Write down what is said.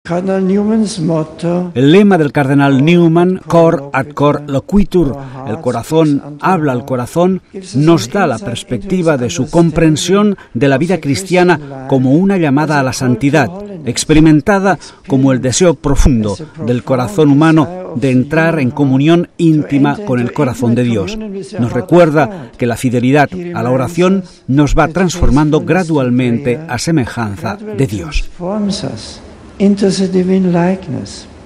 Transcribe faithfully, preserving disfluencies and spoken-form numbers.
El lema del cardenal Newman, Cor ad cor loquitur, el corazón habla al corazón, nos da la perspectiva de su comprensión de la vida cristiana como una llamada a la santidad, experimentada como el deseo profundo del corazón humano de entrar en comunión íntima con el corazón de Dios. Nos recuerda que la fidelidad a la oración nos va transformando gradualmente a semejanza de Dios. Into the divine likeness.